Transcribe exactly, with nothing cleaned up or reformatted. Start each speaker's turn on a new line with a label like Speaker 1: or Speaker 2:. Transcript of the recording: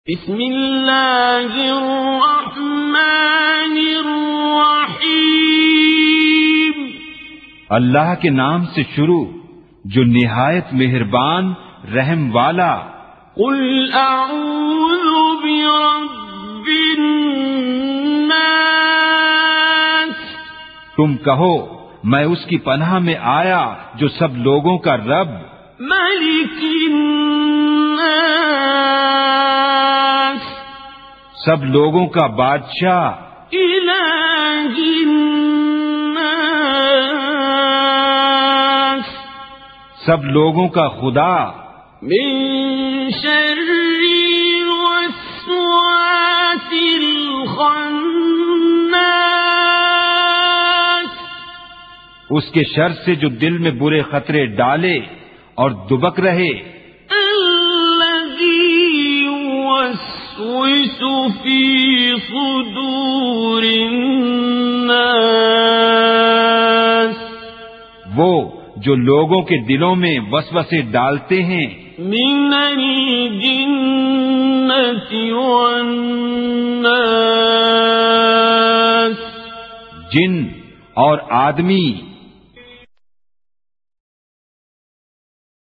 Speaker 1: بسم اللہ الرحمن الرحیم،
Speaker 2: اللہ کے نام سے شروع جو نہایت مہربان رحم والا۔
Speaker 1: قل اعوذ برب الناس،
Speaker 2: تم کہو میں اس کی پناہ میں آیا جو سب لوگوں کا رب،
Speaker 1: ملک الناس،
Speaker 2: سب لوگوں کا بادشاہ،
Speaker 1: الہ الناس،
Speaker 2: سب لوگوں کا خدا،
Speaker 1: من شر الوسواس الخناس،
Speaker 2: اس کے شر سے جو دل میں برے خطرے ڈالے اور دبک رہے،
Speaker 1: الذی یوسوس فی صدور الناس،
Speaker 2: وہ جو لوگوں کے دلوں میں وسوسے ڈالتے ہیں،
Speaker 1: من الجنۃ والناس،
Speaker 2: جن اور آدمی